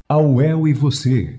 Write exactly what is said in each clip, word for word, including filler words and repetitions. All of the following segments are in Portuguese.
A U E L e você.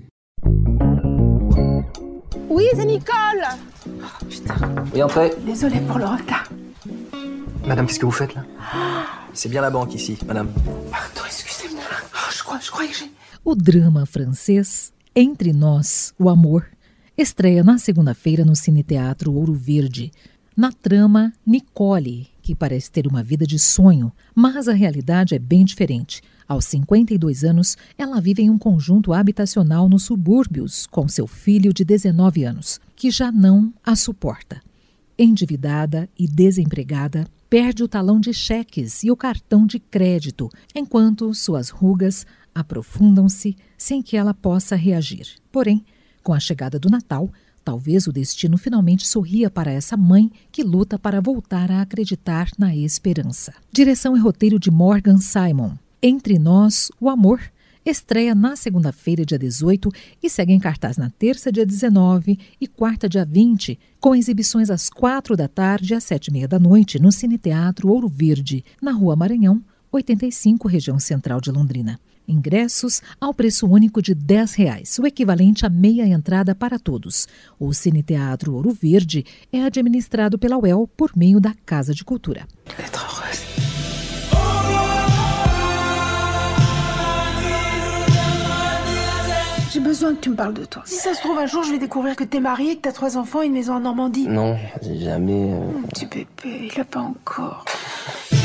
Oui, c'est Nicole. Oh, putain. Oui, entrez. Désolée pour le retard. Madame, qu'est-ce que vous faites là? C'est bien la banque ici, madame. Pardon, excusez-moi. Oh, je crois, je crois que j'ai... O drama francês Entre Nós, o Amor estreia na segunda-feira no Cine Teatro Ouro Verde. Na trama, Nicole, que parece ter uma vida de sonho, mas a realidade é bem diferente. Aos cinquenta e dois anos, ela vive em um conjunto habitacional nos subúrbios com seu filho de dezenove anos, que já não a suporta. Endividada e desempregada, perde o talão de cheques e o cartão de crédito, enquanto suas rugas aprofundam-se sem que ela possa reagir. Porém, com a chegada do Natal, talvez o destino finalmente sorria para essa mãe que luta para voltar a acreditar na esperança. Direção e roteiro de Morgan Simon. Entre Nós, o Amor estreia na segunda-feira, dia dezoito, e segue em cartaz na terça, dia dezenove, e quarta, dia vinte, com exibições às quatro da tarde e às sete e meia da noite no Cine Teatro Ouro Verde, na Rua Maranhão, oitenta e cinco, região central de Londrina. Ingressos ao preço único de dez reais, o equivalente a meia entrada para todos. O Cine Teatro Ouro Verde é administrado pela U E L por meio da Casa de Cultura. J'ai besoin que tu me parles de toi. Si ça se trouve, un jour, je vais découvrir que t'es mariée, que t'as trois enfants et une maison en Normandie. Non, jamais... Euh... Mon petit bébé, il a pas encore...